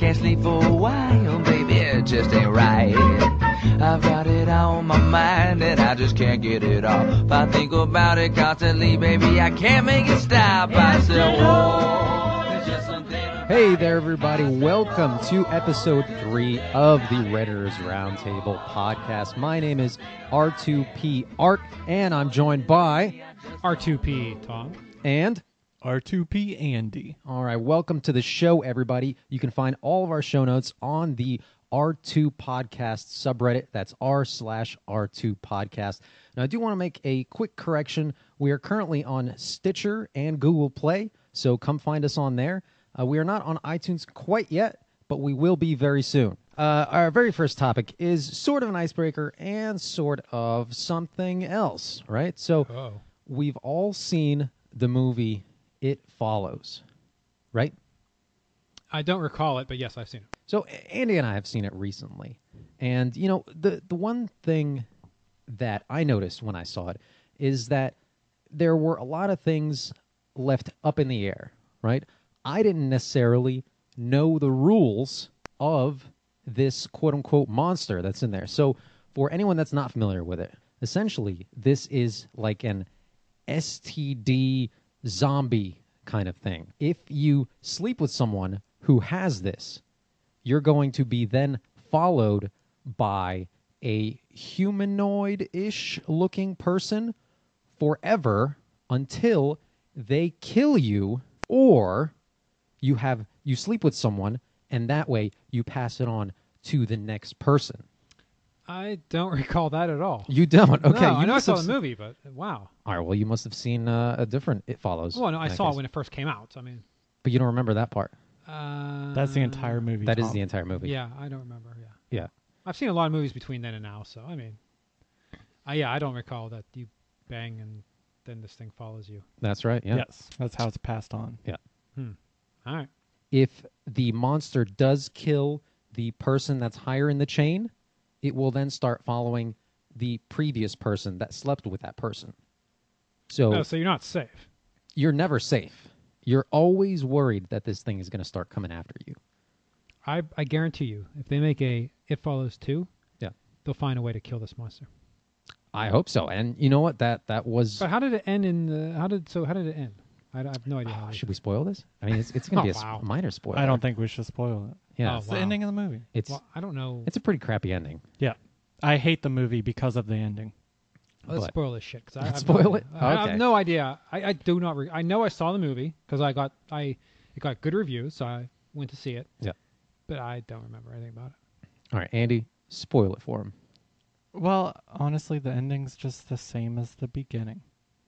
can't sleep for a while, baby, it just ain't right. I've got it on my mind and I just can't get it off. I think about it constantly, baby, I can't make it stop. I said, whoa, there's just something. Hey there, everybody. Welcome to episode 3 of the Redditors Roundtable podcast. My name is R2P Art, and I'm joined by R2P Tom. And R2P Andy. all right, welcome to the show, everybody. You can find all of our show notes on the R2 Podcast subreddit. That's r/R2 Podcast. Now, I do want to make a quick correction. We are currently on Stitcher and Google Play, so come find us on there. We are not on iTunes quite yet, but we will be very soon. Our very first topic is sort of an icebreaker and sort of something else, right? So we've all seen the movie It Follows, right? I don't recall it, but yes, I've seen it. So Andy and I have seen it recently. And, you know, the one thing that I noticed when I saw it is that there were a lot of things left up in the air, right? I didn't necessarily know the rules of this quote-unquote monster that's in there. So for anyone that's not familiar with it, essentially this is like an STD zombie kind of thing. If you sleep with someone who has this, you're going to be then followed by a humanoid-ish looking person forever until they kill you, or you sleep with someone and that way you pass it on to the next person. I don't recall that at all. You don't? Okay. No, you I know I must saw have the movie, but wow. All right, well, you must have seen a different It Follows. Well, no, I in that saw it case. when it first came out. I mean, But you don't remember that part. That's the entire movie. That is Tom. the entire movie. Yeah, I don't remember. Yeah, Yeah. I've seen a lot of movies between then and now, so I mean, I don't recall that you bang and then this thing follows you. That's right, yeah. Yes, that's how it's passed on. All right. If the monster does kill the person that's higher in the chain, it will then start following the previous person that slept with that person. So Oh, so you're not safe. you're never safe. You're always worried that this thing is going to start coming after you. I guarantee you, if they make a It Follows 2, Yeah. they'll find a way to kill this monster. I hope so. And you know what? That was... But how did it end in the? How did it end? I have no idea. How it should we spoil this? I mean, it's going to be a wow. minor spoiler. I don't think we should spoil it. Yeah. Oh, It's wow. the ending of the movie. It's Well, I don't know. it's a pretty crappy ending. Yeah. I hate the movie because of the ending. Let's But- spoil this shit because I have Spoil no, it? I Okay. have no idea. I do not. I know I saw the movie because it got good reviews, so I went to see it. Yeah. But I don't remember anything about All right, Andy, spoil it for him. Well, honestly, the ending's just the same as the beginning.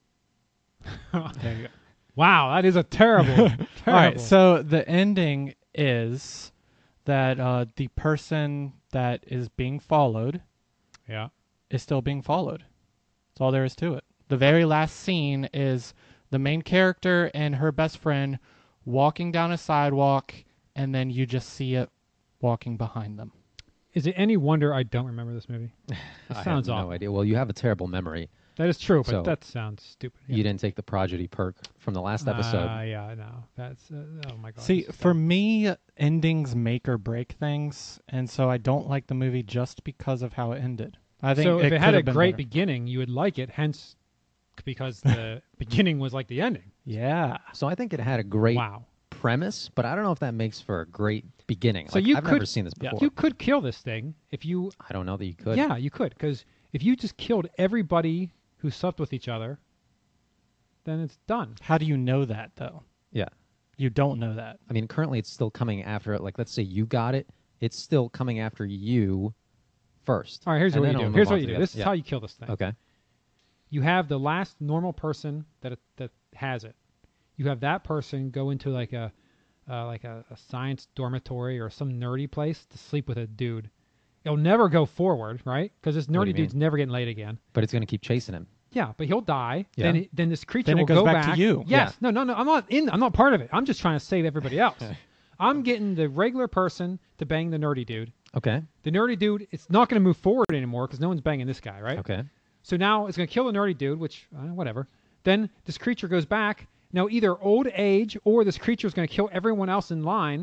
it. There you go. Wow, that is a terrible. terrible. All right, so the ending is that the person that is being followed yeah. is still being followed. That's all there is to it. The very last scene is the main character and her best friend walking down a sidewalk, and then you just see it walking behind them. Is it any wonder I don't remember this movie? It I sounds have awful. no idea. Well, you have a terrible memory. That is true, but So, that sounds stupid. You didn't take the prodigy perk from the last episode. Yeah, I know. That's oh my god. See, this is for dumb. me, endings make or break things, and so I don't like the movie just because of how it ended. I think so if it had could a have been great better. beginning, you would like it. Hence, because the beginning was like the ending. Yeah. So I think it had a great Wow. premise, but I don't know if that makes for a great beginning. So Like, you I've could- never seen this yeah. before. You could kill this thing if you. I don't know that you could. Yeah, you could, because if you just killed everybody who slept with each other, then it's done. How do you know that, though? Yeah. You don't know that. I mean, currently it's still coming after it. Like, let's say you got it. It's still coming after you first. All right, here's And what then you do. it'll Here's move on what to you do. the This other- is how you kill this thing. yeah. Okay. You have the last normal person that has it. You have that person go into like a science dormitory or some nerdy place to sleep with a dude. It'll never go forward, right? Because this What do nerdy you dude's mean? never getting laid again. But it's going to keep chasing him. Yeah, but he'll die. Yeah. Then this creature Then it will goes go back to you. Yes. No. I'm not part of it. I'm just trying to save everybody else. I'm getting the regular person to bang the nerdy dude. Okay. The nerdy dude, it's not going to move forward anymore because no one's banging this guy, right? Okay. So now it's going to kill the nerdy dude, which, whatever. Then this creature goes back. Now either old age or this creature is going to kill everyone else in line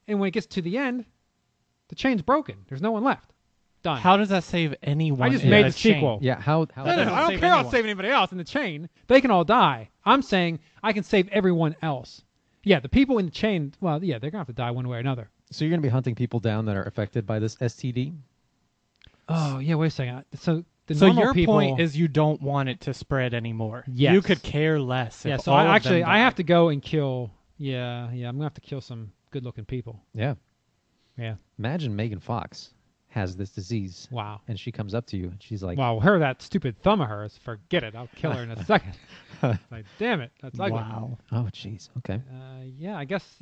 And when it gets to the end, the chain's broken. There's no one left. Done. How does that save anyone? I just in made a the sequel. chain? Yeah, how No, doesn't I don't save care about anyone. saving anybody else in the chain. They can all die. I'm saying I can save everyone else. Yeah, the people in the chain, well, yeah, they're going to have to die one way or another. So you're going to be hunting people down that are affected by this STD? Oh, yeah, wait a second. So the So normal your people, point is you don't want it to spread anymore. Yes. You could care less. yeah, if so all I of them actually, I died. have to go and kill, I'm going to have to kill some good-looking people. Yeah. Yeah. Imagine Megan Fox has this disease, Wow. and she comes up to you, and she's like, Wow, her, that stupid thumb of hers, forget it. I'll kill her in a second. Like, damn it. That's ugly. Wow. oh, jeez, okay. Yeah, I guess,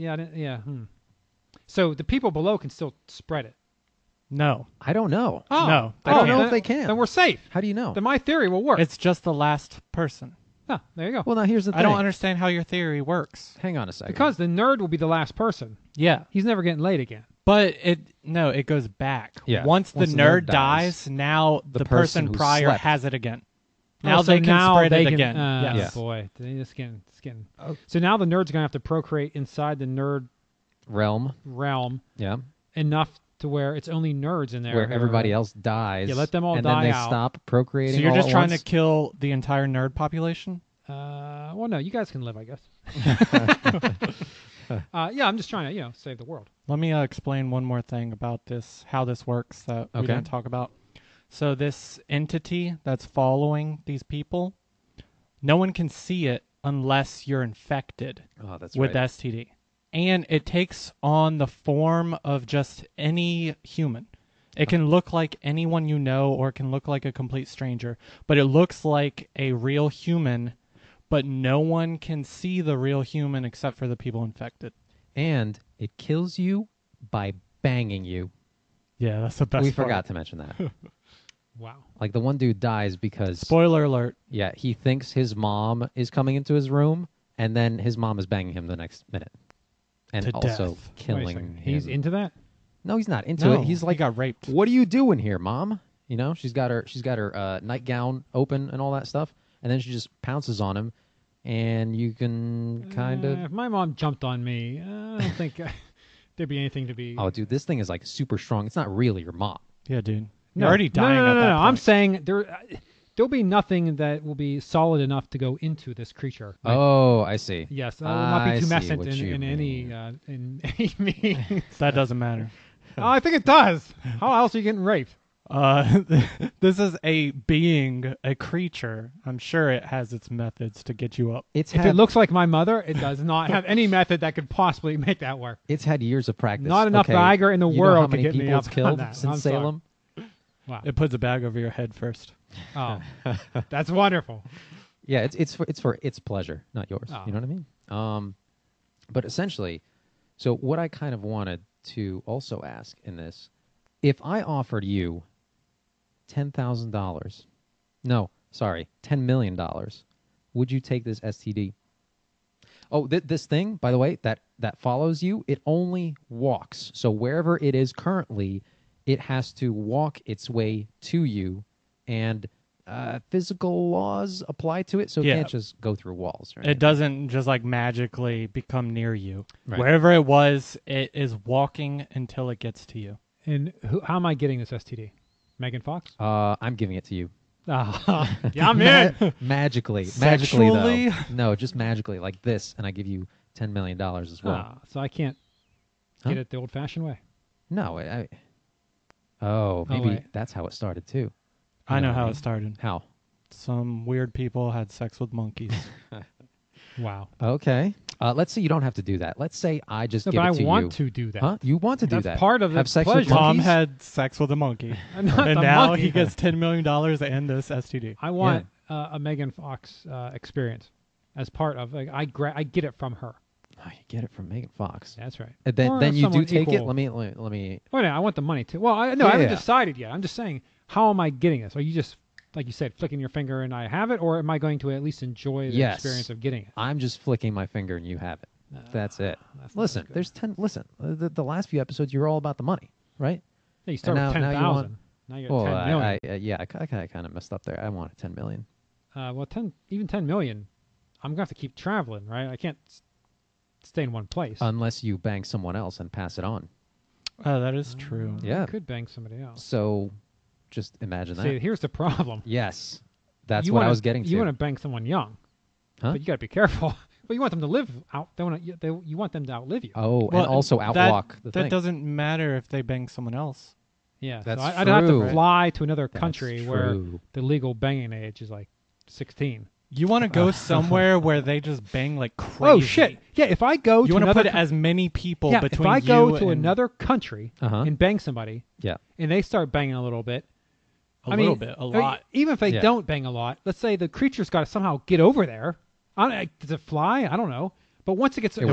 So the people below can still spread it. No, I don't know. Oh, No, I don't know then- if they can. Then we're safe. How do you know? Then my theory will work. it's just the last person. Oh, there you go. Well, now here's the thing. I don't understand how your theory works. Hang on a second. Because the nerd will be the last person. Yeah, He's never getting laid again. but it goes back. Yeah. Once the Once the nerd nerd dies, now the the person person who prior slept. has it again. Now Oh, so they can now spread they it can- again. Oh, Yes. boy. It's getting. Oh. So now the nerd's going to have to procreate inside the nerd Realm, realm yeah, enough to where it's only nerds in there. where who everybody are- else dies. Yeah, let them all and die then they out. stop procreating. So you're all just at trying once? to kill the entire nerd population? Well, no, you guys can live, I guess. Yeah, I'm just trying to, save the world. Let me explain one more thing about this, how this works that we Okay. didn't talk about. So this entity that's following these people, no one can see it unless you're infected Oh, that's with right. STD. And it takes on the form of just any human. It can look like anyone you know, or it can look like a complete stranger, but it looks like a real human, but no one can see the real human except for the people infected. And it kills you by banging you. Yeah, that's the best We part. forgot to mention that. Wow. Like the one dude dies because Spoiler alert. yeah, he thinks his mom is coming into his room, and then his mom is banging him the next minute, and To also death. Wait a killing second. him. He's into that? No, he's not into No, it. He's he like, got raped. "What are you doing here, mom?" You know, she's got her nightgown open and all that stuff, and then she just pounces on him, and you can kind of. If my mom jumped on me, I don't think there'd be anything to be. Oh, dude, this thing is like super strong. It's not really your mom. Yeah, dude. No. You're already dying No, at that I'm point. saying there'll be nothing that will be solid enough to go into this creature. Like, Oh, I see. yes, that will not I be see tumescent what in, you in any mean. in any means. That doesn't matter. Oh, I think it does. How else are you getting raped? This is a being, a creature. I'm sure it has its methods to get you up. It's If had it looks like my mother, it does not have any method that could possibly make that work. it's had years of practice. Not enough okay? Viagra in the You know world how to many get me people up it's on killed that. since I'm sorry. Salem? Wow. It puts a bag over your head first. Oh, that's wonderful. Yeah, it's for its pleasure, not yours. Oh. You know what I mean? But essentially, so what I kind of wanted to also ask in this, if I offered you $10,000, no, sorry, $10 million, would you take this STD? Oh, this thing, by the way, that follows you, it only walks. So wherever it is currently, it has to walk its way to you, and physical laws apply to it, so it Yeah. can't just go through walls. Or It anything. doesn't just like magically become near you. Right. Wherever it was, it is walking until it gets to you. And how am I getting this STD? Megan Fox? I'm giving it to you. Ah, yeah, I'm in. Magically. Sexually? Magically, though. No, just magically, like this, and I give you $10 million as well. So I can't Huh? get it the old-fashioned way. No, maybe wait. that's how it started, too. I You know what how mean? it started. How? Some weird people had sex with monkeys. Wow. Okay. Let's say you don't have to do that. Let's say I just No, give but I it to want you. to do that. Huh? You want to do That's that? part of the Have sex pleasure. with Tom monkeys? had sex with a monkey. Not And the now monkey. he gets $10 million and this STD. I want a Megan Fox experience as part of. Like, I get it from her. Oh, you get it from Megan Fox. That's right. And then Or you do someone take it. equal. Let me. Wait, I want the money too. Well, I Yeah, haven't yeah. decided yet. I'm just saying, how am I getting this? Are you just, like you said, flicking your finger and I have it, or am I going to at least enjoy the Yes. experience of getting it? I'm just flicking my finger and you have it. That's it. That's not Listen, good. there's 10. Listen, the last few episodes, you were all about the money, right? Yeah, you start And with now you 10,000. want- Now you're Well, at 10 million. yeah, I kind of messed up there. I wanted 10 million. Well, even 10 million, I'm gonna have to keep traveling, right? I can't. stay in one place. unless you bang someone else and pass it on. Oh, that is true. Yeah. You could bang somebody else. So just imagine that. See, here's the problem. Yes. That's You what I wanna- was getting to. You want to bang someone young, Huh? but you got to be careful. Well, you want them to live out. You want them to outlive you. Oh, Well, and also that- outwalk the That thing. doesn't matter if they bang someone else. Yeah, That's so I'd have to true. fly to another That's country where true. the legal banging age is like 16. You want to go somewhere where they just bang like crazy. Oh shit! Yeah, if I go You to want to another, put as many people yeah, between if I you go to and another country Uh-huh. and bang somebody, Yeah. and they start banging a little bit, a I little mean, bit, a I mean, lot. even if they Yeah. don't bang a lot, let's say the creature's got to somehow get over there. Does it fly? I don't know. But once it gets It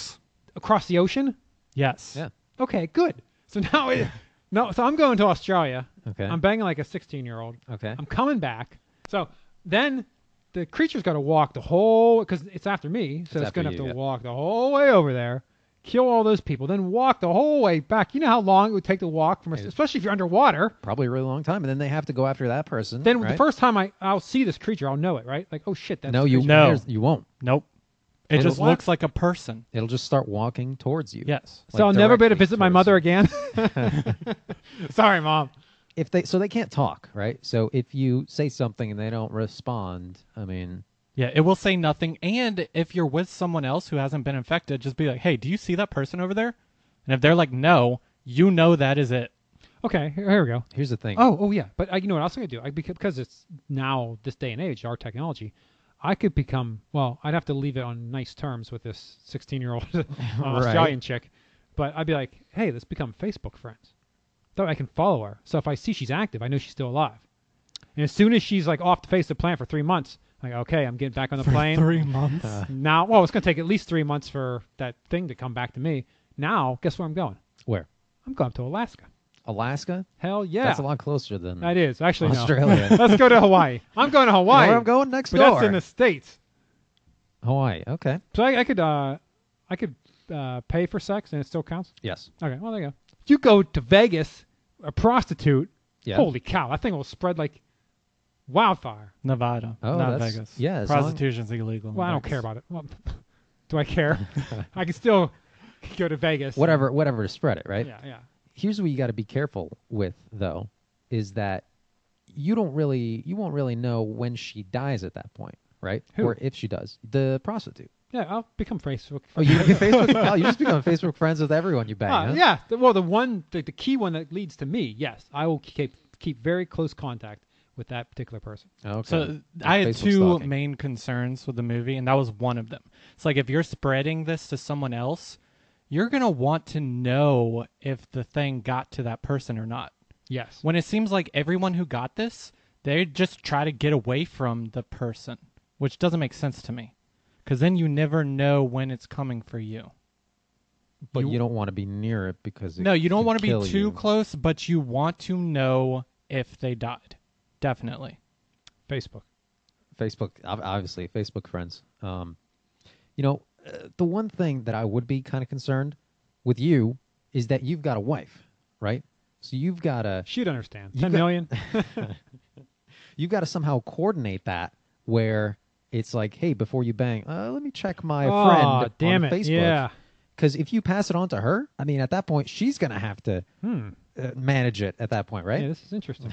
across the ocean, Yes. Yeah. okay, good. So now so I'm going to Australia. Okay. I'm banging like a 16-year-old. Okay. I'm coming back. So then the creature's got to walk the whole, because it's after me, so it's after going to have you, to yeah. walk the whole way over there, kill all those people, then walk the whole way back. You know how long it would take to walk from, especially if you're underwater. Probably a really long time, and then they have to go after that person. Then right? the first time I'll see this creature, I'll know it, right? Like, oh shit, that's no, the you creature. No. you won't. Nope. It It'll- just looks like a person. It'll just start walking towards you. Yes. So I'll never be able to directly visit my towards mother you. again. Sorry, Mom. If they can't talk, right? So if you say something and they don't respond, I mean, Yeah, it will say nothing. And if you're with someone else who hasn't been infected, just be like, hey, do you see that person over there? And if they're like, no, you know that is it. Okay, here we go. here's the thing. Oh yeah. But you know what else I could do? Because it's now this day and age, our technology, I could become, well, I'd have to leave it on nice terms with this 16-year-old Australian chick. But I'd be like, hey, let's become Facebook friends. So I can follow her. So if I see she's active, I know she's still alive. And as soon as she's like off the face of the planet for 3 months, like, okay, I'm getting back on the plane. 3 months. Now, well, it's going to take at least 3 months for that thing to come back to me. Now, guess where I'm going? Where? I'm going to Alaska. Alaska? Hell yeah. That's a lot closer than That is. Actually, no. Australia. Let's go to Hawaii. I'm going to You know Hawaii. where I'm going next but door. that's in the States. Hawaii. Okay. So I could pay for sex and it still counts? Yes. Okay, well, there you go. If you go to Vegas, a prostitute, Yeah. holy cow, that thing will spread like wildfire. Nevada, Oh, not that's- Vegas. yeah, as long- Prostitution's illegal. in Well, I don't Vegas. care about it. Well, do I care? I can still go to Vegas. Whatever to spread it, right? Yeah. Here's what you got to be careful with, though, is that you won't really know when she dies at that point, right? Who? Or if she does. The prostitute. Yeah, I'll become Facebook. Oh, you get Facebook? Wow, you just become Facebook friends with everyone you bang, huh? Yeah. Well, the key one that leads to me, yes, I will keep very close contact with that particular person. Okay. So I had Facebook two stalking. main concerns with the movie, and that was one of them. It's like if you're spreading this to someone else, you're going to want to know if the thing got to that person or not. Yes. When it seems like everyone who got this, they just try to get away from the person, which doesn't make sense to me. Because then you never know when it's coming for you. But you don't want to be near it because it No, you don't could want to be kill too you. close, but you want to know if they died. Definitely. Facebook. Facebook, obviously, Facebook friends. The one thing that I would be kind of concerned with you is that you've got a wife, right? So you've got to She'd understand. You 10 got- million? you've got to somehow coordinate that where it's like, hey, before you bang, let me check my friend damn on it. Facebook. Yeah. Because if you pass it on to her, I mean, at that point, she's going to have to manage it at that point, right? Yeah, this is interesting.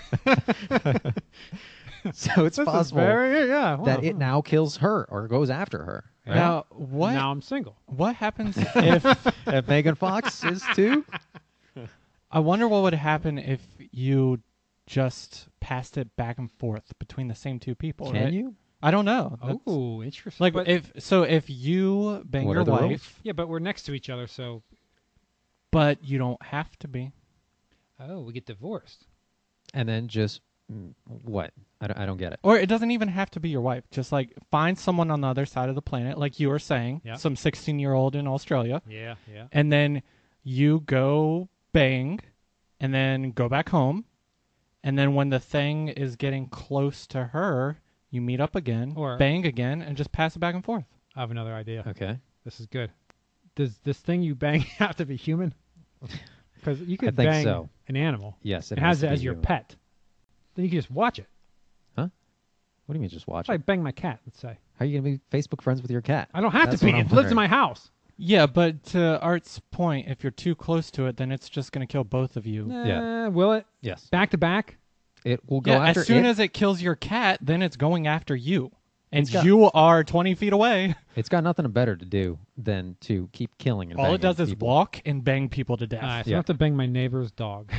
So it's This is possible yeah. Wow. that it now kills her or goes after her. Right? Now, what Now I'm single. what happens if If Megan Fox is too? I wonder what would happen if you just passed it back and forth between the same two people? Can right? you? I don't know. That's- Oh, interesting. like But- if you bang What your are the wife, rules? yeah, but we're next to each other, so but you don't have to be. we get divorced. And then just what? I don't get it. Or it doesn't even have to be your wife. Just like find someone on the other side of the planet, like you were saying, Yeah. some 16-year-old in Australia, Yeah. and then you go bang, and then go back home, and then when the thing is getting close to her, you meet up again, Or- bang again, and just pass it back and forth. I have another idea. Okay. This is good. Does this thing you bang have to be human? Because you could think bang so. an animal. Yes. It has to it be as your human. pet. Then you can just watch it. Huh? What do you mean just watch If I it? bang my cat, let's say. How are you going to be Facebook friends with your cat? I don't have That's to be. what I'm It lives in wondering. my house. Yeah, but to Art's point, if you're too close to it, then it's just going to kill both of you. Yeah. Will it? Yes. Back to back? It will go Yeah, after as soon it. as it kills your cat, then it's going after you. And It's got- you are 20 feet away. It's got nothing better to do than to keep killing and All it banging does is people. walk and bang people to death. So I Yeah. have to bang my neighbor's dog.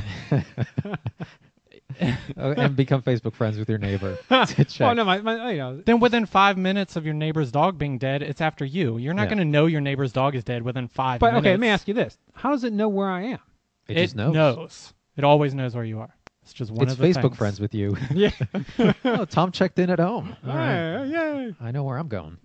And become Facebook friends with your neighbor. To check. Oh, no, my Then within 5 minutes of your neighbor's dog being dead, it's after you. You're not Yeah. going to know your neighbor's dog is dead within 5 But minutes. okay, let me ask you this: how does it know where I am? It just knows. knows. It always knows where you are. It's just one It's of the Facebook things. friends with you. Yeah. Oh, Tom checked in at home. All right. Yay. I know where I'm going.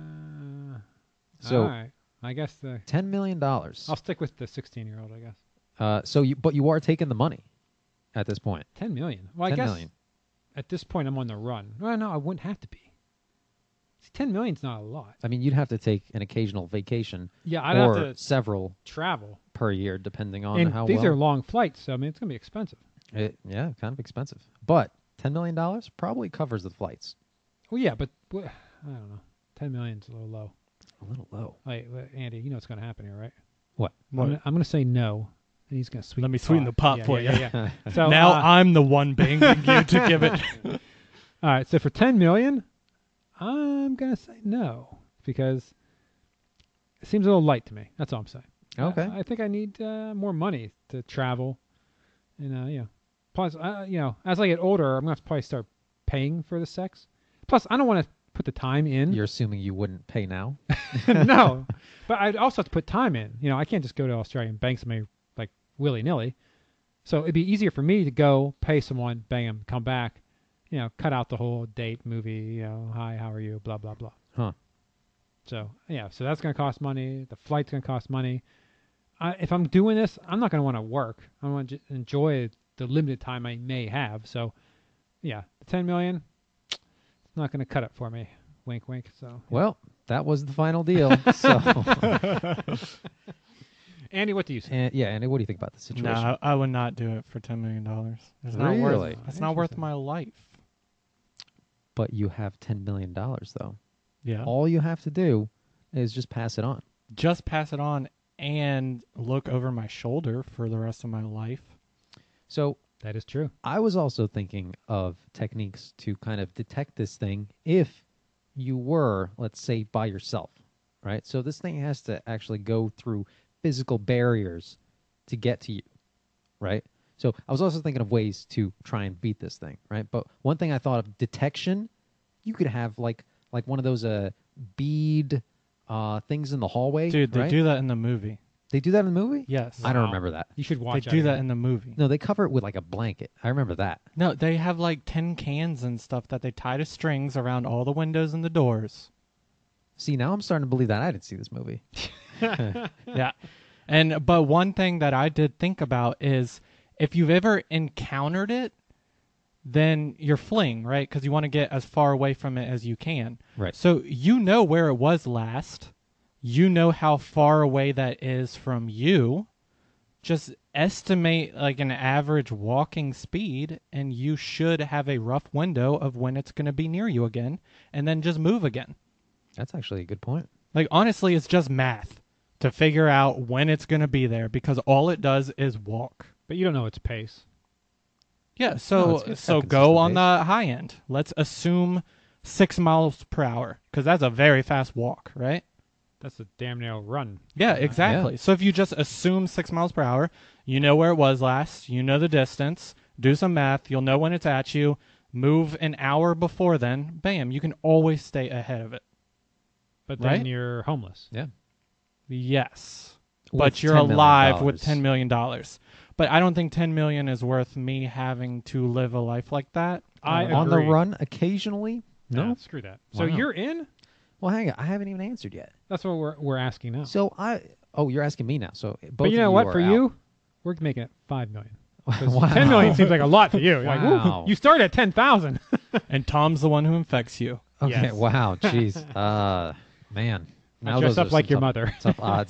So all right. I guess $10 million. I'll stick with the 16-year-old. I guess But you are taking the money at this point. 10 million. Well, I 10 guess million. at this point I'm on the run. Well, no, I wouldn't have to be. See, 10 million's not a lot. I mean, you'd have to take an occasional vacation Yeah, I'd or have to several travel. per year, depending on And how these well. are long flights, so I mean it's gonna be expensive. Yeah, kind of expensive. But $10 million probably covers the flights. Well, yeah, but I don't know. 10 million's a little low. A little low. Wait, Andy, you know what's gonna happen here, right? What? I'm gonna say no, and he's gonna sweeten. Let me sweeten the pot Yeah, for yeah, you. yeah, yeah. So now I'm the one banging you to give it. all right, so for 10 million, I'm gonna say no because it seems a little light to me. That's all I'm saying. Okay. I think I need more money to travel, and plus, as I get older, I'm gonna have to probably start paying for the sex. Plus, I don't want to put the time in. You're assuming you wouldn't pay now? No, but I'd also have to put time in. I can't just go to Australia and bang somebody like willy nilly. So it'd be easier for me to go pay someone, bang them, come back, cut out the whole date, movie, hi, how are you, blah blah blah. Huh. So so that's gonna cost money. The flight's gonna cost money. If I'm doing this, I'm not gonna want to work. I want to enjoy the limited time I may have. So, the 10 million, it's not gonna cut it for me. Wink, wink. So, Well, that was the final deal. So, Andy, what do you say? Andy, what do you think about the situation? No, I would not do it for $10 million. It's not worth. Really? It's not worth Interesting. my life. But you have $10 million, though. Yeah. All you have to do is just pass it on. Just pass it on and look over my shoulder for the rest of my life. So That is true. I was also thinking of techniques to kind of detect this thing if you were, let's say, by yourself, right? So this thing has to actually go through physical barriers to get to you, right? So I was also thinking of ways to try and beat this thing, right? But one thing I thought of detection, you could have like one of those bead things in the hallway. Dude, they right? do that in the movie. They do that in the movie? Yes. I don't Wow. remember that. You should They watch do that again. in the movie. No, they cover it with like a blanket. I remember that. No, they have like tin cans and stuff that they tie to strings around all the windows and the doors. See, now I'm starting to believe that. I didn't see this movie. Yeah. But one thing that I did think about is if you've ever encountered it, then you're fleeing, right? Because you want to get as far away from it as you can. Right. So you know where it was last. You know how far away that is from you. Just estimate like an average walking speed, and you should have a rough window of when it's going to be near you again, and then just move again. That's actually a good point. Like, honestly, it's just math to figure out when it's going to be there because all it does is walk. But you don't know its pace. Yeah, No, so it's so got go on consistent the high end. Let's assume 6 miles per hour because that's a very fast walk, right? That's a damn near run. Yeah, exactly. Yeah. So if you just assume 6 miles per hour, you know where it was last, you know the distance, do some math, you'll know when it's at you, move an hour before then, bam, you can always stay ahead of it. But then Right? you're homeless. Yeah. Yes. With But you're $10 million. alive with $10 million. But I don't think $10 million is worth me having to live a life like that. I On the agree. run occasionally? Nah, No. screw that. So Wow. you're in? Well, hang on. I haven't even answered yet. That's what we're asking now. So you're asking me now. So both but you of know what? are For out. you, we're making it 5 million. 'Cause Wow. 10 million seems like a lot to you. You're like, woo, Wow. you start at 10,000. And Tom's the one who infects you. Okay. Yes. Wow. Jeez. Man. I Now dress those up are like some your tough- mother. Tough odds.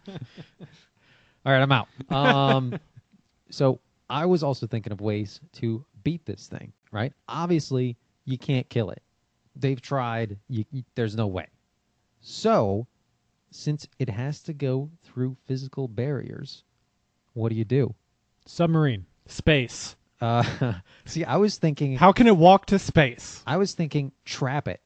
All right, I'm out. So I was also thinking of ways to beat this thing, right? Obviously, you can't kill it, They've tried. There's no way. So, since it has to go through physical barriers, what do you do? Submarine. Space. See, I was thinking. How can it walk to space? I was thinking trap it.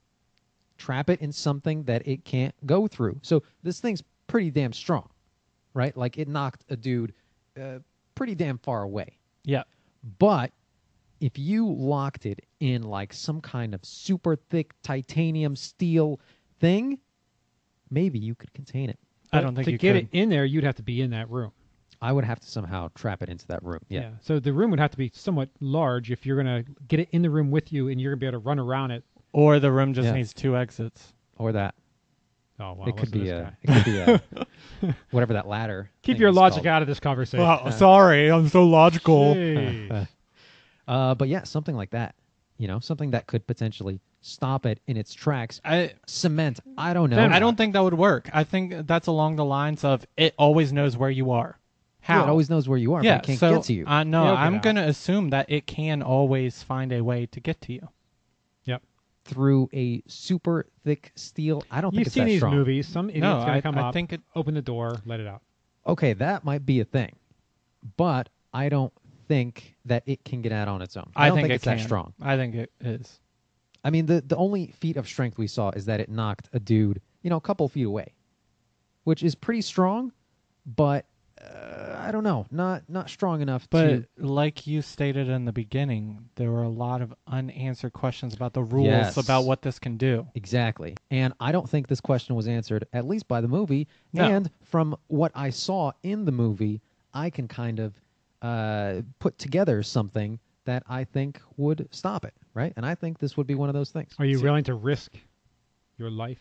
Trap it in something that it can't go through. So this thing's pretty damn strong, right? Like it knocked a dude pretty damn far away. Yeah. But if you locked it in like some kind of super thick titanium steel thing, maybe you could contain it. I don't think to you get could. it in there, you'd have to be in that room. I would have to somehow trap it into that room. Yeah. So the room would have to be somewhat large if you're going to get it in the room with you and you're going to be able to run around it. Or the room just Yeah. needs 2 exits. Or that. Oh, wow. It could be a. a. It could be a. Whatever that ladder. Keep thing your is logic called. out of this conversation. Wow, sorry, I'm so logical. Jeez. But yeah, something like that. You know, something that could potentially stop it in its tracks. Cement. I don't know. Then I don't think that would work. I think that's along the lines of it always knows where you are. How? Yeah, it always knows where you are, Yeah, but it can't so get to you. no, It'll get I'm out. going to assume that it can always find a way to get to you. Yep. Through a super thick steel. I don't think You've it's seen that these strong. movies. Some idiot's No, going to come I up, think it. open the door, let it out. Okay, that might be a thing, but I don't think that it can get out on its own. I don't think it it's can. that strong. I think it is. I mean, the only feat of strength we saw is that it knocked a dude, a couple feet away, which is pretty strong, but I don't know, not strong enough But to. like you stated in the beginning, there were a lot of unanswered questions about the rules Yes. about what this can do. Exactly. And I don't think this question was answered, at least by the movie. No. And from what I saw in the movie, I can kind of put together something that I think would stop it, right? And I think this would be one of those things. Are you willing to risk your life?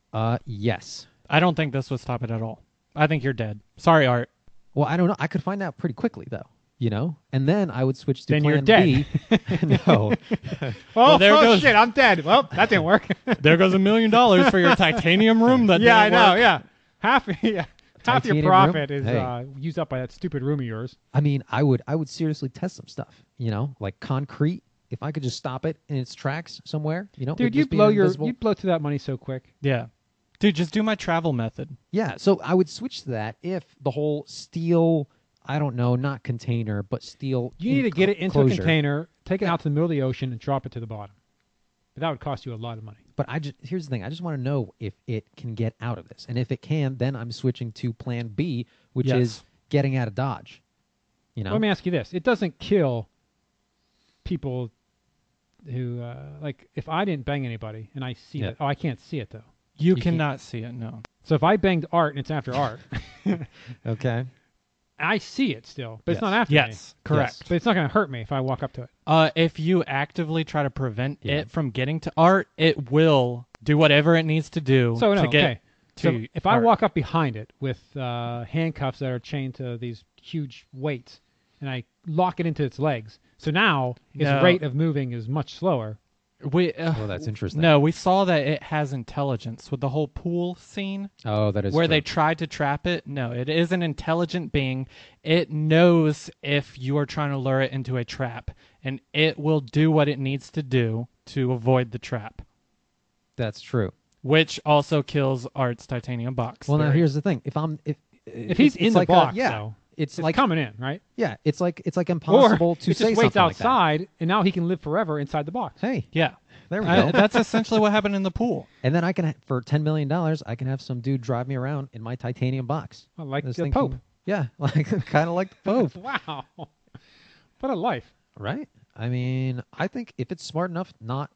Yes. I don't think this would stop it at all. I think you're dead. Sorry, Art. Well, I don't know. I could find out pretty quickly, though. And then I would switch to Then plan you're dead. B. No. Oh, there goes- shit, I'm dead. Well, that didn't work. There goes $1 million for your titanium room. That yeah, I didn't know, work. yeah. Half your Titanium profit room? is Hey. used up by that stupid room of yours. I mean, I would seriously test some stuff, like concrete. If I could just stop it in its tracks somewhere, Dude, it'd you just be blow invisible. you blow through that money so quick. Yeah. Dude, just do my travel method. Yeah, so I would switch to that if the whole steel, I don't know, not container, but steel. You need to get it into a enclosure. container, take it out to the middle of the ocean, and drop it to the bottom. But that would cost you a lot of money. But here's the thing: I just want to know if it can get out of this, and if it can, then I'm switching to Plan B, which Yes. is getting out of Dodge. Let me ask you this: it doesn't kill people who, like, if I didn't bang anybody and I see Yeah. it. Oh, I can't see it though. You can't- cannot see it, no. So if I banged Art and it's after Art, Okay. I see it still, but it's Yes. not after me. Yes, correct. Yes. But it's not going to hurt me if I walk up to it. If you actively try to prevent Yeah. it from getting to Art, it will do whatever it needs to do So no, to get okay. to So if I Art. walk up behind it with handcuffs that are chained to these huge weights, and I lock it into its legs, so now its No. rate of moving is much slower. Well, that's interesting. No, we saw that it has intelligence with the whole pool scene Oh, that is where true. they tried to trap it. No, it is an intelligent being. It knows if you are trying to lure it into a trap, and it will do what it needs to do to avoid the trap, That's true. which also kills Art's titanium box. Well, now theory. here's the thing: If he's in it's the like box, yeah, though, it's it's like coming in, right? yeah, it's like Or impossible to it say just waits something like that. outside, and now he can live forever inside the box. Hey, Yeah. there we go. That's essentially what happened in the pool. And then I can, for $10 million, I can have some dude drive me around in my titanium box. Like This the thing Pope. can- yeah, like kind of like the Pope, Wow, what a life! right? I mean, I think if it's smart enough,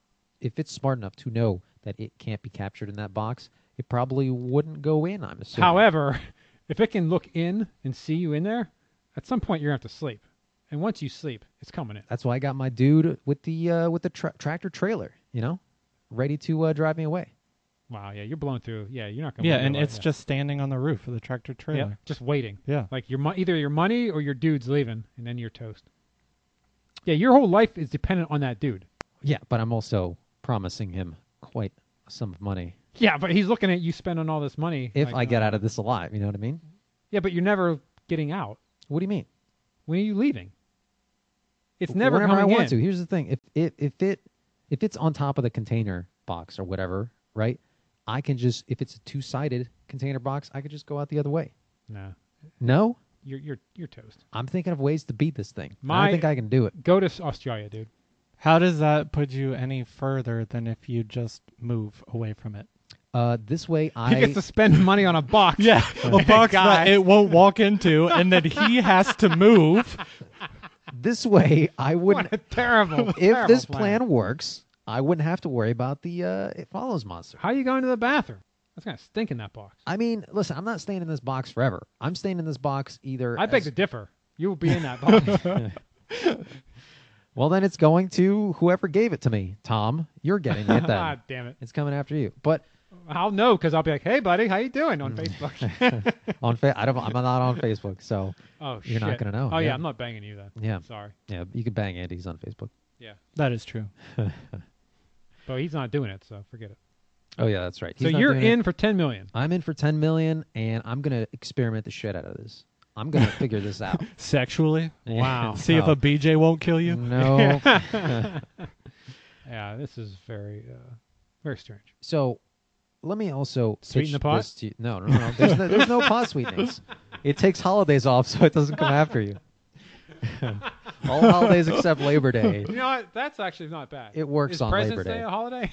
to know that it can't be captured in that box, it probably wouldn't go in. I'm assuming. However, if it can look in and see you in there, at some point you're gonna have to sleep, and once you sleep, it's coming in. that's why I got my dude with the tractor trailer, ready to drive me away. Wow, yeah, you're blowing through. Yeah, you're not gonna. Yeah, live and your life, it's yeah. just standing on the roof of the tractor trailer. yeah, just waiting. Yeah. Like either your money or your dude's leaving, and then you're toast. Yeah, your whole life is dependent on that dude. Yeah, but I'm also promising him quite a sum of money Yeah, but he's looking at you spending all this money. if like, I get out of this alive. You know what I mean? Yeah, but you're never getting out. What do you mean? When are you leaving? It's never whenever coming I want in. to. Here's the thing: if it If it's on top of the container box or whatever, right? I can just, if it's a two-sided container box, I could just go out the other way. No, No, you're toast. I'm thinking of ways to beat this thing. My- I think I can do it. Go to Australia, dude. How does that put you any further than if you just move away from it? This way, He gets to spend money on a box. Yeah, a box Guy. that it won't walk into, and then he has to move. this way, I wouldn't. What a terrible. If terrible this plan works, I wouldn't have to worry about the It Follows monster. How are you going to the bathroom? That's gonna stink in that box. I mean, listen, I'm not staying in this box forever. I'm staying in this box either. I beg to differ. You will be in that box. Well, then it's going to whoever gave it to me. Tom, you're getting it then. God damn it. It's coming after you. But I'll know because I'll be like, "Hey, buddy, how you doing?" on Facebook. I'm not on Facebook, so Oh, You're not shit. gonna know, Oh yeah, yeah. I'm not banging you then. yeah, Sorry. yeah. You can bang Andy. He's on Facebook. Yeah, That is true. but he's not doing it, so forget it. Oh yeah, that's right. So He's not you're doing it. in for 10 million. I'm in for 10 million, and I'm gonna experiment the shit out of this. I'm gonna figure this out. Sexually? Wow. See if No. a BJ won't kill you? No. Yeah, this is very, very strange. So let me also Sweeten pitch the pot? this to you. No. There's no pot sweetenings. It takes holidays off, so it doesn't come after you. All holidays except Labor Day. You know what? That's actually not bad. It works is on President's Labor Day. Day a holiday?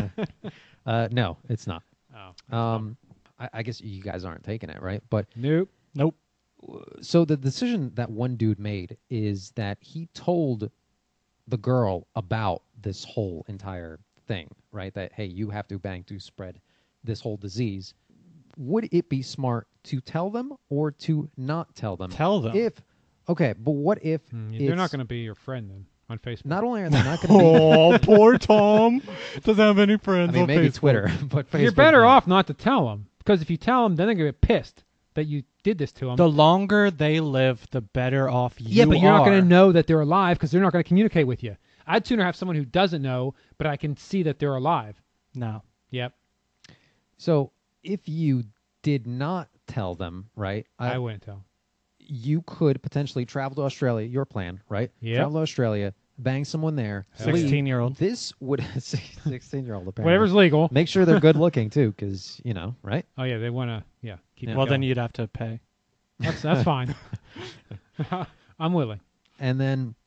No, it's not. Oh. I guess you guys aren't taking it, right? But Nope. Nope. so the decision that one dude made is that he told the girl about this whole entire thing, right? That, hey, you have to bang to spread this whole disease. Would it be smart to tell them or to not tell them? Tell them. Okay, but what if They're not going to be your friend then on Facebook. not only are they not going to be, Oh, poor Tom. Doesn't have any friends I mean, on maybe Facebook. Twitter, but Facebook. You're better no. off not to tell them because if you tell them, then they're going to get pissed that you did this to them. The longer they live, the better off you yeah, but you're not going are. to know that they're alive because they're not going to communicate with you. I'd sooner have someone who doesn't know, but I can see that they're alive. No. Yep, So if you did not tell them, right? I wouldn't tell. You could potentially travel to Australia. Your plan, right? Yep. Travel to Australia, bang someone there. leave. 16-year-old. This would 16-year-old apparently. Whatever's legal. Make sure they're good looking too, because right? Oh yeah, they want to. Keep it Well, then going. you'd have to pay. That's fine. I'm willing. And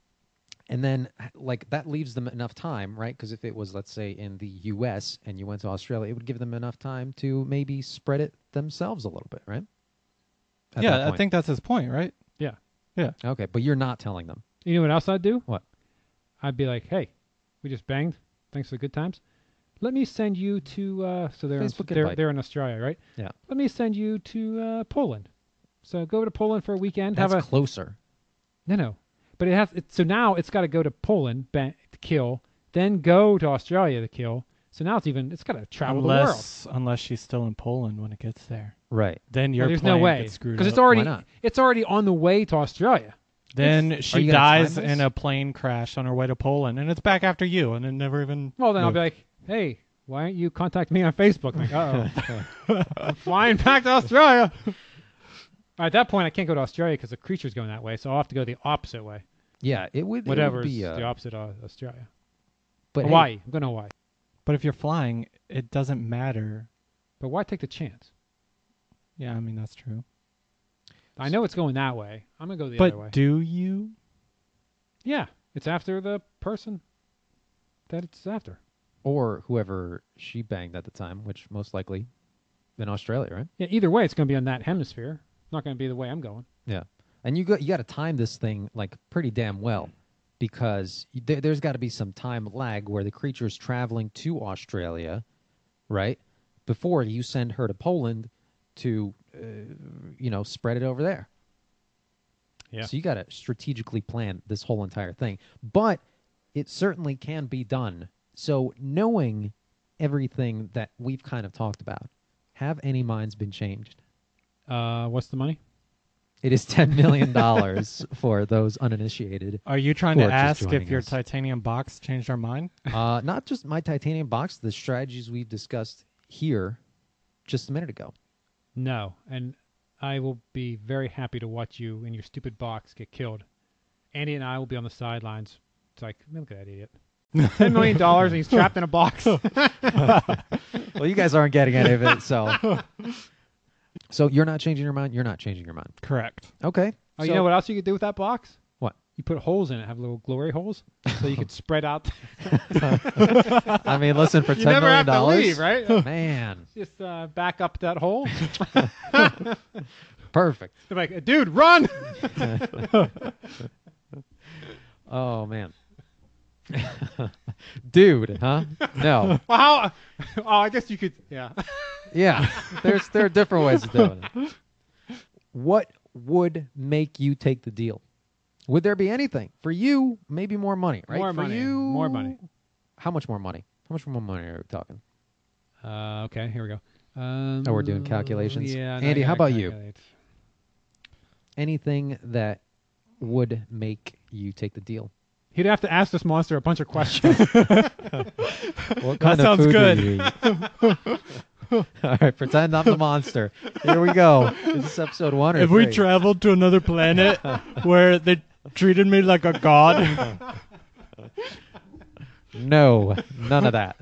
then like that leaves them enough time, right? Because if it was, let's say, in the U.S. and you went to Australia, it would give them enough time to maybe spread it themselves a little bit, right? At that Yeah, I point. think that's his point, right? Yeah. Okay, but you're not telling them. You know what else I'd do? What? I'd be like, hey, we just banged. Thanks for the good times. Let me send you to. So they're Facebook invite. they're in Australia, right? Yeah. Let me send you to Poland. So go to Poland for a weekend. That's have a closer. no, but so now it's got to go to Poland to kill, then go to Australia to kill. So now it's got to travel the world. Unless she's still in Poland when it gets there. Right. Then your Well, there's plan no way gets screwed because up. it's not? already on the way to Australia. Then Are she you gonna dies time this? in a plane crash on her way to Poland, and it's back after you, and it never even. Well, then I'll be moved. like, hey, why don't you contact me on Facebook? I'm like, uh-oh. I'm flying back to Australia. At that point, I can't go to Australia because the creature's going that way, so I'll have to go the opposite way. Yeah, it would. Whatever's it would be, the opposite of Australia. But hey, Hawaii. I'm going to Hawaii. But if you're flying, it doesn't matter. But why take the chance? Yeah, I mean that's true. I know it's going that way. I'm going to go the other way. But do you? Yeah, it's after the person that it's after. or whoever she banged at the time, which most likely in Australia, right? Yeah, either way, it's going to be on that hemisphere. It's not going to be the way I'm going. Yeah, and you got to time this thing like pretty damn well, because there's got to be some time lag where the creature's traveling to Australia, right, before you send her to Poland to, spread it over there. Yeah. So you got to strategically plan this whole entire thing, but it certainly can be done. So knowing everything that we've kind of talked about, have any minds been changed? What's the money? It is $10 million for those uninitiated. Are you trying Who to are just ask if joining your us. titanium box changed our mind? Not just my titanium box, the strategies we've discussed here just a minute ago. No, and I will be very happy to watch you in your stupid box get killed. Andy and I will be on the sidelines. It's like, look at that idiot. $10 million and he's trapped in a box. Well, you guys aren't getting any of it, so. So you're not changing your mind. You're not changing your mind. Correct. Okay. Oh, so, you know what else you could do with that box? What? You put holes in it, have little glory holes, so you could spread out. I mean, listen, for You $10 never million, have to leave, right? man, Just back up that hole. perfect. They're like, dude, run! Oh man, dude, huh? No, Well, how? Oh, I guess you could. Yeah. yeah. There are different ways of doing it. What would make you take the deal? Would there be anything for you? Maybe more money, right? More for money. you, More money. How much more money? How much more money are we talking? Okay, here we go. Oh, we're doing calculations? Yeah. Andy, how about you? calculate. Anything that would make you take the deal? He'd have to ask this monster a bunch of questions. What kind of sounds food good. do you eat? All right, pretend I'm the monster. Here we go. Is this episode 1 or If 3? we traveled to another planet where they treated me like a god, No, none of that.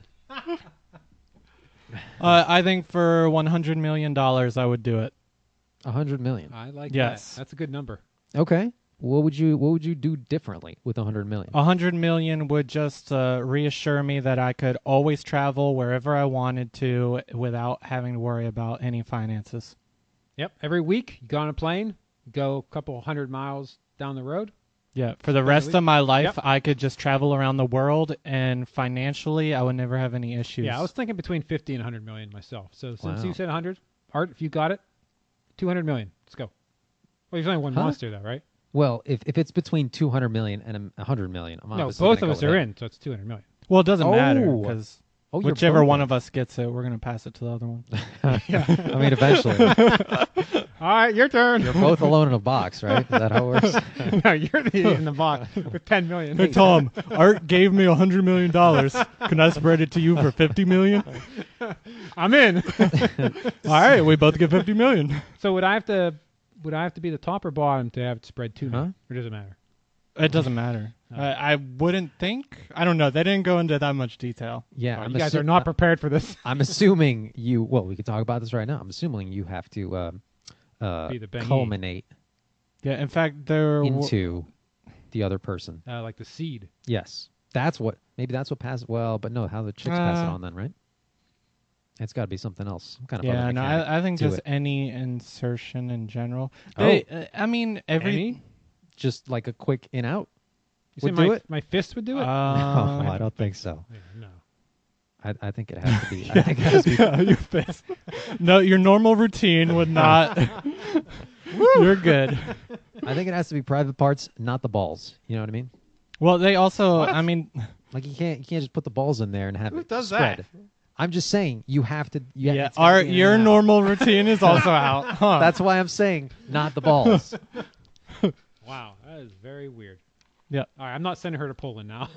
I think for $100 million, I would do it. 100 million. I like Yes. that. That's a good number. Okay. What would you do differently with 100 million? 100 million would just reassure me that I could always travel wherever I wanted to without having to worry about any finances. Yep. Every week, you go on a plane, go a couple 100 miles down the road. Yeah, for the Every rest week? of my life, Yep. I could just travel around the world, and financially, I would never have any issues. Yeah, I was thinking between 50 and 100 million myself. So since Wow. you said 100, Art, if you got it, 200 million. Let's go. Well, there's only one Huh? monster, though, right? Well, if it's between 200 million and 100 million, I'm No, obviously both gonna of us go are with it. in, so it's 200 million. Well, it doesn't matter Oh. because Oh, you're whichever both one in. of us gets it, we're gonna pass it to the other one. I mean, eventually. All right, your turn. You're both alone in a box, right? Is that how it works? No, you're in the box with 10 million. Hey Tom, Art gave me $100 million. Can I spread it to you for $50 million? I'm in. All right, we both get $50 million. So would I have to be the top or bottom to have it spread 2 million? Huh? Or does it matter? It doesn't matter. Oh. I wouldn't think. I don't know. They didn't go into that much detail. Yeah, Oh, you guys are not prepared for this. I'm assuming you. Well, we can talk about this right now. I'm assuming you have to Be the Bengy. culminate Yeah, in fact, there. into the other person. Like the seed. Yes, that's what. Maybe that's what passes. Well, but no, how the chicks pass it on then, right? It's got to be something else. Some kind of other Yeah, no, mechanic I think to just it. any insertion in general. Oh. They, I mean, every. Any? Just like a quick in out. You say Would do my, it? my fist would do it? No, I don't think so. Yeah, no. I think it has to be. I think it has to be. Yeah, your face. No, your normal routine would not. You're good. I think it has to be private parts, not the balls. You know what I mean? Well, they also. What? I mean, Like you can't just put the balls in there and have Who it does spread. that? I'm just saying you have to. yeah, it's gotta Art, be in your and out. normal routine is also out. Huh? That's why I'm saying not the balls. Wow, that is very weird. Yeah. All right, I'm not sending her to Poland now.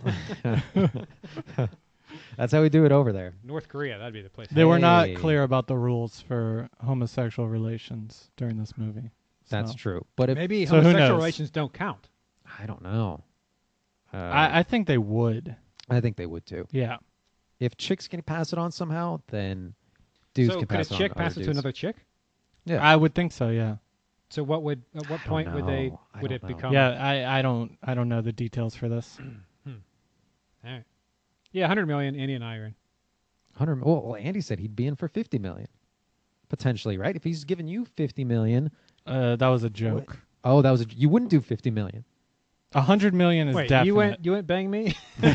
That's how we do it over there. North Korea, that'd be the place. They were not Hey. clear about the rules for homosexual relations during this movie. That's So, true. But if Maybe So who homosexual knows? relations don't count. I don't know. I think they would. I think they would too. Yeah. If chicks can pass it on somehow, then dudes So can could a pass it on chick to pass other it to dudes. another chick? Yeah. I would think so. Yeah. So what would at what point would they know. I would don't it know. become? Yeah. I don't know the details for this. All right. Yeah, 100 million. Andy and I are in. 100. Well, Andy said he'd be in for 50 million, potentially, right? If he's giving you 50 million. That was a joke. Oh, that was you wouldn't do 50 million. 100 million is Wait, definite. you went bang me?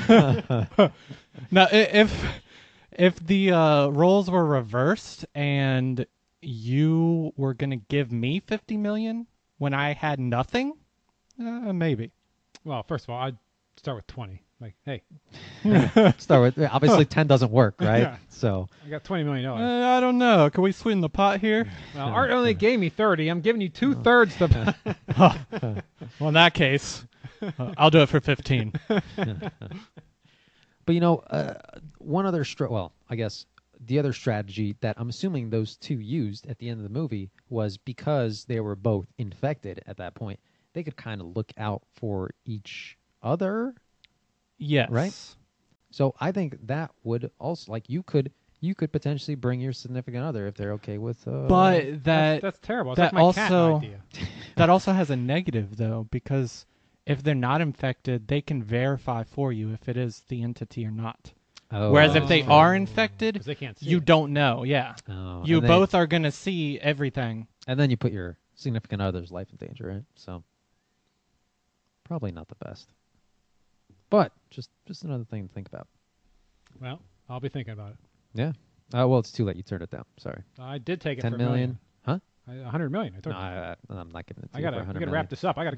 Now, if the roles were reversed and you were gonna give me 50 million when I had nothing, maybe. Well, first of all, I'd start with 20. Like, hey, Start with obviously 10 doesn't work, right? Yeah. So I got $20 million. I don't know. Can we sweeten the pot here? Well, Art only gave me 30. I'm giving you 2/3 the. Well, in that case, I'll do it for 15. But you know, one other I guess the other strategy that I'm assuming those two used at the end of the movie was because they were both infected at that point. They could kind of look out for each other. Yes. Right? So I think that would also like you could potentially bring your significant other if they're okay with. But That's terrible. It's that like my cat also idea. that also has a negative though, because if they're not infected, they can verify for you if it is the entity or not. oh, Whereas if they Oh. are infected, 'Cause they can't see you it. don't know. Yeah, oh, you and both are gonna see everything. and then you put your significant other's life in danger, right? So probably not the best. But just another thing to think about. Well, I'll be thinking about it. Yeah. Well, it's too late. You turned it down. Sorry. I did take it 10 for million. Huh? 100 million. I told No, you. I'm not giving it to I you gotta, for we 100 gotta million. wrap this up. I gotta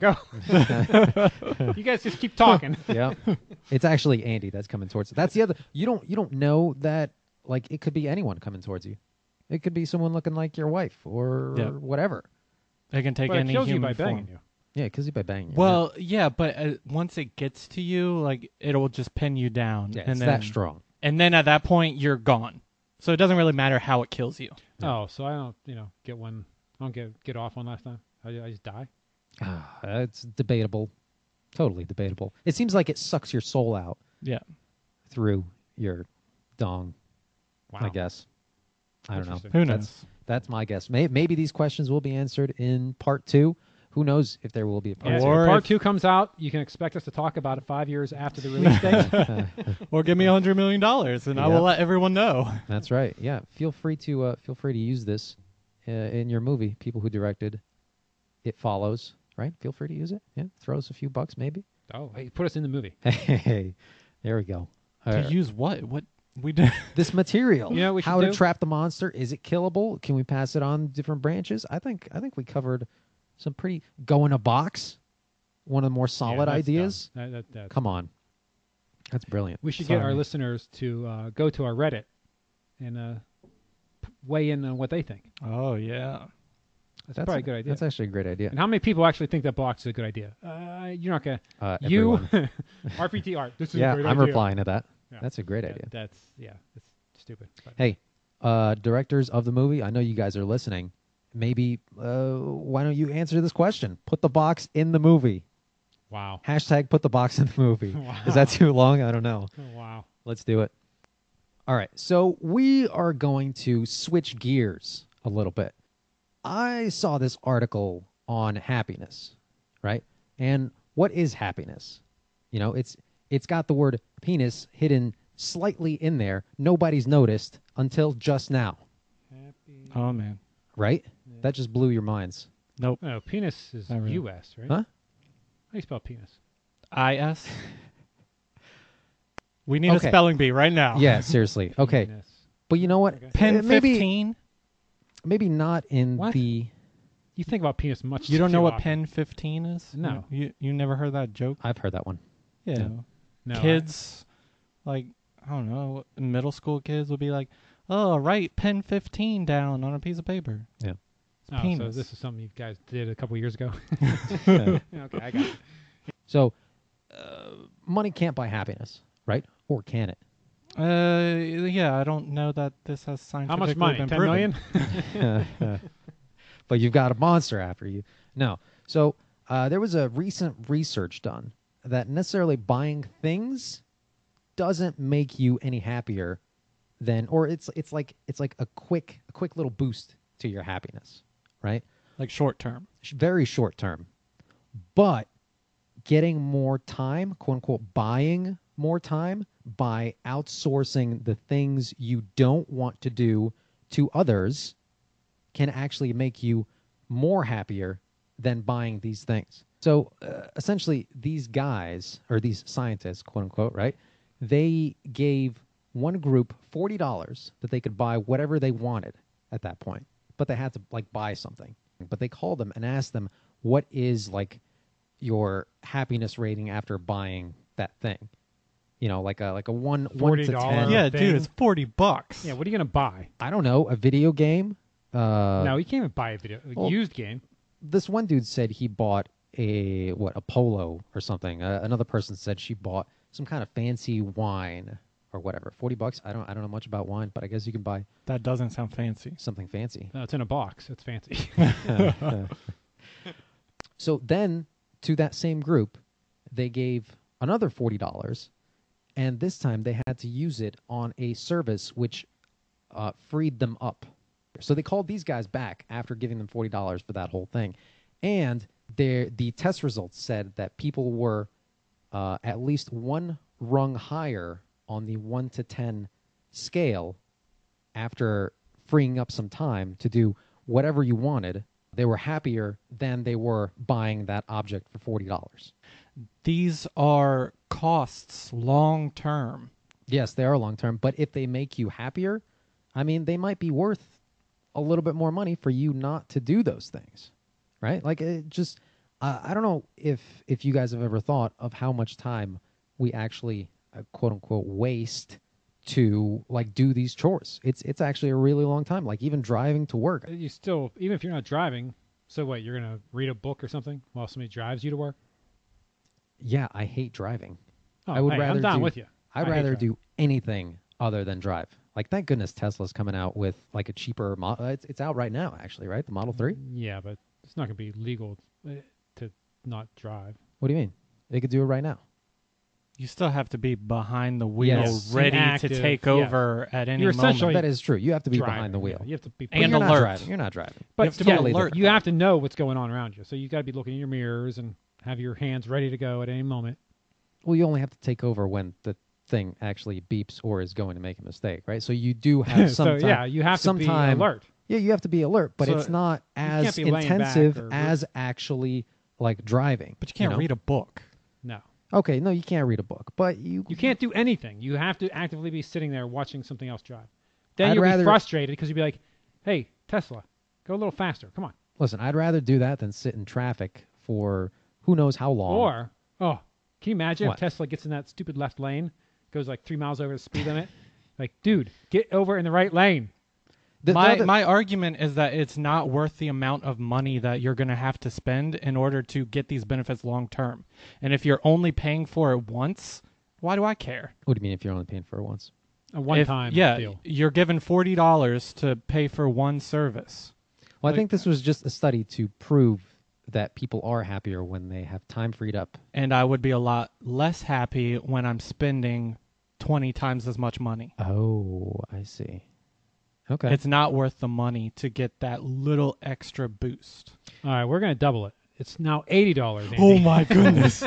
go. You guys just keep talking. Yeah. It's actually Andy that's coming towards. That's the other. You don't know that like it could be anyone coming towards you. It could be someone looking like your wife or Yeah. whatever. They can take But it any kills you human by banging form. you. Yeah, because you by banging. you. Well, yeah, but once it gets to you, like it'll just pin you down, yeah, and it's then that strong. and then at that point you're gone. So it doesn't really matter how it kills you. Yeah. Oh, so I don't, get one. I don't get off one last time. I just die. It's debatable. Totally debatable. It seems like it sucks your soul out Yeah. through your dong. Wow. I guess. I don't know. Interesting. Who That's- knows? That's my guess. Maybe these questions will be answered in part 2. Who knows if there will be a part Yeah, 2. so Or if part if- 2 comes out, you can expect us to talk about it 5 years after the release date. Or give me $100 million, and I Yeah. will let everyone know. That's right. Yeah, feel free to use this in your movie. People who directed It Follows, right? Feel free to use it. Yeah, throw us a few bucks maybe. Oh, hey, put us in the movie. Hey, there we go. To use what? What we did? This material. You know what we should how to do? trap the monster? Is it killable? Can we pass it on different branches? I think we covered some pretty go in a box. One of the more solid Yeah, that's ideas. dumb. That's- Come on, that's brilliant. We should get our Sorry. listeners to go to our Reddit and weigh in on what they think. Oh yeah. That's probably a good idea. That's actually a great idea. And how many people actually think that box is a good idea? You're not gonna. You, Everyone. RPT art. This is Yeah, a great I'm idea. replying to that. Yeah. That's a great Yeah, idea. That's stupid. But Hey, directors of the movie, I know you guys are listening. Maybe why don't you answer this question? Put the box in the movie. wow. Hashtag put the box in the movie. Wow. Is that too long? I don't know. Oh, wow. Let's do it. All right. So we are going to switch gears a little bit. I saw this article on happiness, right? And what is happiness? You know, it's got the word penis hidden slightly in there. Nobody's noticed until just now, Happy. Oh man. right? Yeah. That just blew your minds. Nope. No, penis is Not really. U.S. right? Huh? How do you spell penis? IS. We need Okay. a spelling bee right now. Yeah, seriously. Okay. Penis. But you know what? Okay. Pen Maybe 15. maybe not in What? the You think about penis much. You don't know too what often. pen 15 is? No. You never heard that joke? I've heard that one. Yeah. No, Kids, like, I don't know, middle school kids will be like, oh, write pen 15 down on a piece of paper. Yeah. It's Oh, so penis. this is something you guys did a couple years ago. Yeah. Okay, I got it. So, money can't buy happiness, right? Or can it? Yeah, I don't know that this has How scientifically much money? been 10 proven. million? But you've got a monster after you. No. So there was a recent research done that necessarily buying things doesn't make you any happier than, or it's like a quick little boost to your happiness, right? Like short term. Very short term. But getting more time, quote unquote, buying more time by outsourcing the things you don't want to do to others can actually make you more happier than buying these things. So essentially, these guys, or these scientists, quote unquote, right? They gave one group $40 that they could buy whatever they wanted at that point, but they had to like buy something. But they called them and asked them, what is like your happiness rating after buying that thing? You know, like a one to $40 10. Yeah, thing. dude, it's $40. Yeah, what are you gonna buy? I don't know, a video game. No, you can't even buy a well, used game. This one dude said he bought a polo or something. Another person said she bought some kind of fancy wine or whatever. $40. I don't know much about wine, but I guess you can buy That doesn't sound fancy. something fancy. No, it's in a box. It's fancy. So then to that same group, they gave another $40 And this time they had to use it on a service which freed them up. So they called these guys back after giving them $40 for that whole thing. And the test results said that people were at least one rung higher on the 1 to 10 scale after freeing up some time to do whatever you wanted. They were happier than they were buying that object for $40. These are costs long term. Yes, they are long term, but if they make you happier, I mean, they might be worth a little bit more money for you not to do those things, right? Like, it just, I don't know if you guys have ever thought of how much time we actually, quote unquote, waste to like do these chores. It's actually a really long time. Like even driving to work. You still, even if you're not driving, so what? You're gonna read a book or something while somebody drives you to work? Yeah, I hate driving. Oh, I would hey, rather I'm down do, with you. I'd I hate rather driving. do anything other than drive. Like, thank goodness Tesla's coming out with like a cheaper model. It's out right now, actually, right? The Model 3? Yeah, but it's not gonna be legal to not drive. What do you mean? They could do it right now. You still have to be behind the wheel, Yes. ready Active, to take yes. over at any You're moment. essentially That is true. You have to be driving, behind the wheel. Yeah, you have to be. But And you're not alert. driving. You're not driving. But you have to be totally alert. you have to know what's going on around you. So you got to be looking in your mirrors and have your hands ready to go at any moment. Well, you only have to take over when the thing actually beeps or is going to make a mistake, right? So you do have some So time. yeah, you have to be sometime- alert. Yeah, you have to be alert, but So it's not as can't be laying back intensive or- as actually like driving. But you can't know? read a book. No, Okay, no, you can't read a book, but you can't do anything. You have to actively be sitting there watching something else drive. Then I'd you'll rather- be frustrated because you'll be like, "Hey, Tesla, go a little faster. Come on." Listen, I'd rather do that than sit in traffic for who knows how long. Or, can you imagine What? if Tesla gets in that stupid left lane, goes like 3 miles over the speed limit? Like, dude, get over in the right lane. My argument is that it's not worth the amount of money that you're going to have to spend in order to get these benefits long term. And if you're only paying for it once, why do I care? What do you mean if you're only paying for it once? A one-time Yeah, deal. you're given $40 to pay for one service. Well, I Like- think this was just a study to prove that people are happier when they have time freed up. And I would be a lot less happy when I'm spending 20 times as much money. Oh, I see. Okay. It's not worth the money to get that little extra boost. All right, we're gonna double it. It's now $80. Andy. Oh my goodness.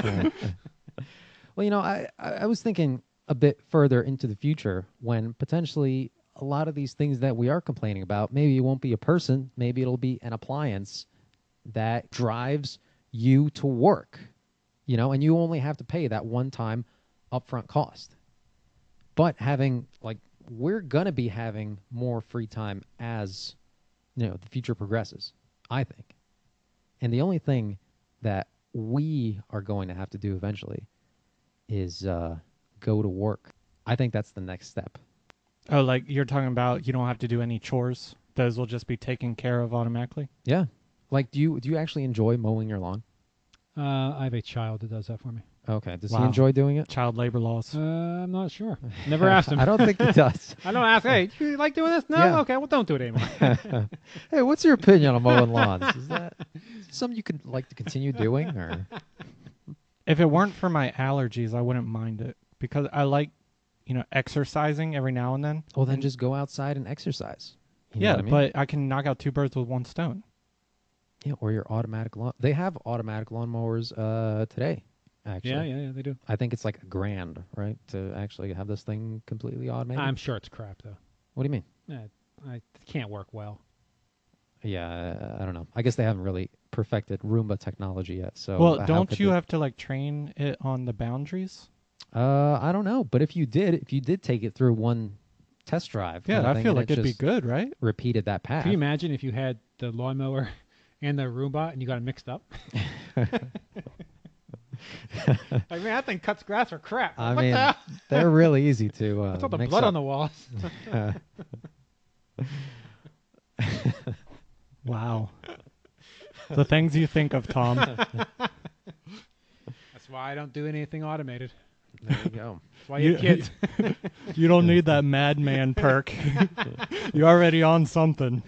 Well, you know, I was thinking a bit further into the future when potentially a lot of these things that we are complaining about, maybe it won't be a person, maybe it'll be an appliance that drives you to work, you know, and you only have to pay that one-time upfront cost. But having, like, we're going to be having more free time as, you know, the future progresses, I think. And the only thing that we are going to have to do eventually is go to work. I think that's the next step. Oh, like you're talking about you don't have to do any chores. Those will just be taken care of automatically. Yeah. Like, do you actually enjoy mowing your lawn? I have a child that does that for me. Okay. Does he Wow. enjoy doing it? Child labor laws. I'm not sure. Never asked him. I don't think he does. I don't ask. Hey, do you like doing this? No. Yeah. Okay. Well, don't do it anymore. Hey, what's your opinion on mowing lawns? Is that something you could like to continue doing, or If it weren't for my allergies, I wouldn't mind it because I like, exercising every now and then. well, then just go outside and exercise. You know Yeah, what I mean? but I can knock out two birds with one stone. yeah, or your automatic lawn. They have automatic lawnmowers today. Actually, yeah, they do. I think it's like $1,000, right, to actually have this thing completely automated. I'm sure it's crap though. What do you mean? I can't work well. Yeah, I don't know. I guess they haven't really perfected Roomba technology yet. So, Well, how don't could you they- have to train it on the boundaries? I don't know, but if you did take it through one test drive, Yeah, kind of I thing, feel and like it it'd be just good, right? repeated that path. Can you imagine if you had the lawnmower and the Roomba and you got it mixed up? Like, man, that thing cuts grass or crap. I What mean, the hell? they're really easy to. What's all the mix blood up. on the walls? Wow. The things you think of, Tom. That's why I don't do anything automated. There you go. That's why you have kids. You don't need that madman perk. You're already on something.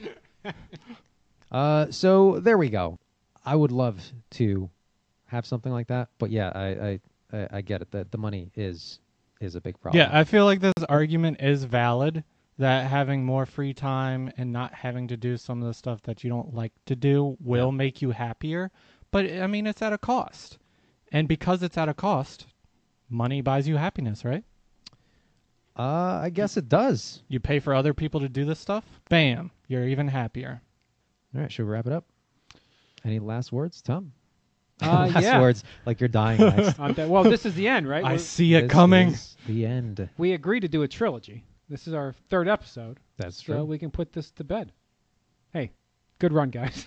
So there we go. I would love to have something like that, but yeah, I get it. That the money is is a big problem. Yeah, I feel like this argument is valid, that having more free time and not having to do some of the stuff that you don't like to do will make you happier. But, I mean, it's at a cost. And because it's at a cost, money buys you happiness, right? I guess it does. You pay for other people to do this stuff, bam, you're even happier. All right, should we wrap it up? Any last words, Tom? Last yeah. words, like you're dying next. Well, this is the end, right? I We're- see it This coming. is the end. We agreed to do a trilogy. This is our 3rd episode, That's so true. we can put this to bed. Hey, good run, guys.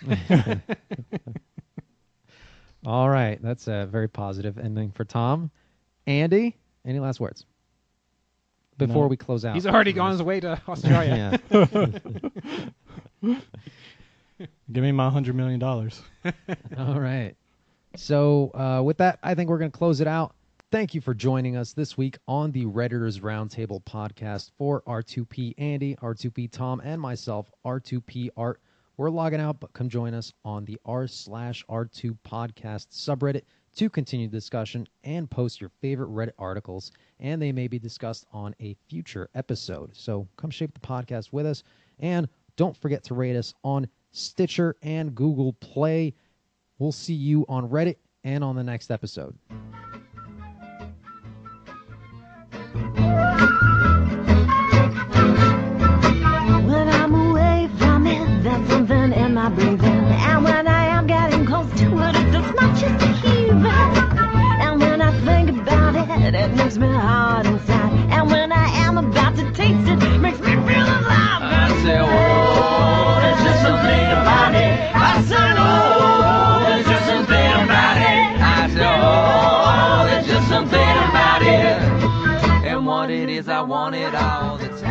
All right, that's a very positive ending for Tom. Andy, any last words before No. we close out? He's already on his way to Australia. Yeah. Give me my $100 million. All right. So with that, I think we're going to close it out. Thank you for joining us this week on the Redditors Roundtable podcast for R2P Andy, R2P Tom, and myself, R2P Art. We're logging out, but come join us on the r/R2 podcast subreddit to continue the discussion and post your favorite Reddit articles, and they may be discussed on a future episode. So come shape the podcast with us, and don't forget to rate us on Stitcher and Google Play. We'll see you on Reddit and on the next episode. When I'm away from it, there's something in my breathing. And when I am getting close to it, it's as much as a heaving. And when I think about it, it makes me hard inside. And when I am about to taste it, it makes me feel alive. I say, oh, there's just something about it. I said, oh, there's just something about it. I said, oh, there's just something about it. And what it is, I want it all the time.